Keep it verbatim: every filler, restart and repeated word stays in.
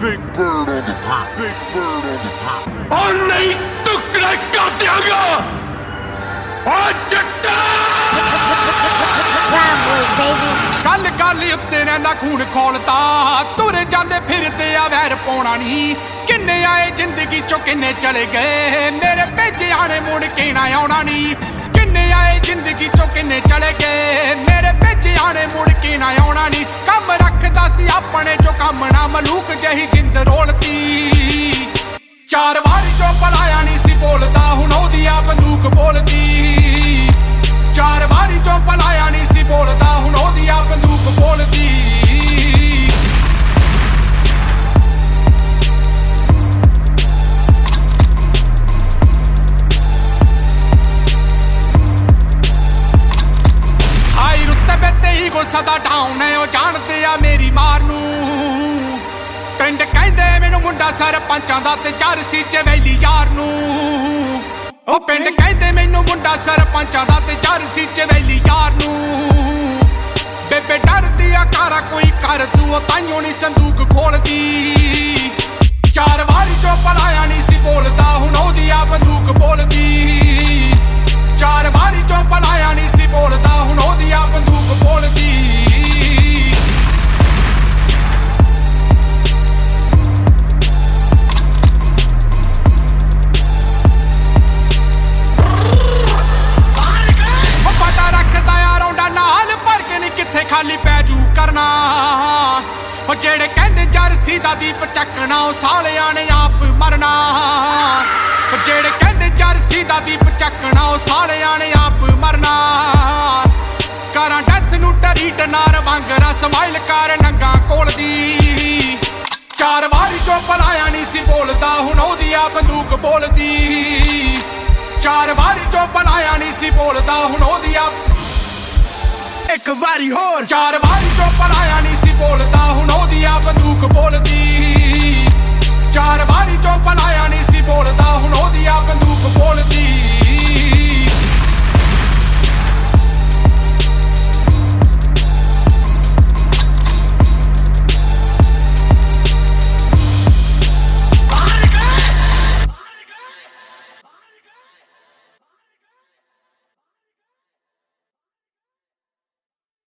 Big bird on the beat. Big bird on the beat. और नहीं टुकड़े कर देगा और जट्टा कल कल उत्ते ना खून खोलता तुरे जांदे फिरते आ वैर पौना नहीं किन्ने आए जिंदगी चो किन्ने चले गए मेरे भेजे आने मुड़ के ना आना नहीं किन्ने आए जिंदगी चो किन्ने चले गए मेरे भेजे आने मुड़ के ना आना नहीं कम रखदा सी अपने जो कम ना मलूक जही जिंद रोलती चार वारी जो पलाया नहीं सी बोलदा हुण ओदी आ बंदूक बोलदी चार वारी जो पलाया नहीं सी बोलदा हुण ओदी आ बंदूक बोलदी आई रुत्ते बेते ही गुस्सा दा डाउन है ओ जानते आ मेरी मार नू पिंड कहंदे मैनू मुंडा सरपंचां दा ते चरसी च वैली यार नू ओ पिंड कहंदे मैनू मुंडा सरपंचां दा ते चरसी च वैली यार नू बेबे डरदी आ कारा कोई कर तू ओ ताइयों नी संदूक खोलदी चार वारी चो पलाया नी सी बोलदा हुण ओदी आ बंदूक बोलदी चार वारी चो पलाया नी सी बोलदा हुण ओदी आ बंदूक बोलदी खाली पैजू करना और जेड़े कहंदे जरसी दा दीप चकना ओ सालियां ने आप मरना और जेड़े कहंदे जरसी दा दीप चकना ओ सालियां ने आप मरना करा डेथ नू टरी टनार वांगरा स्माइल कर नंगा कोल दी चार वारी जो पलाया नहीं सी बोलदा हुण ओदी आ बंदूक बोलदी चार वारी जो पलाया नहीं सी बोलदा हुण ओदी आ एक वारी होर चार वारी जो पलाया नहीं सी बोलदा हुण ओदी आ बंदूक बोलदी चार वारी जो पलाया नहीं सी बोलदा हुण ओदी आ बंदूक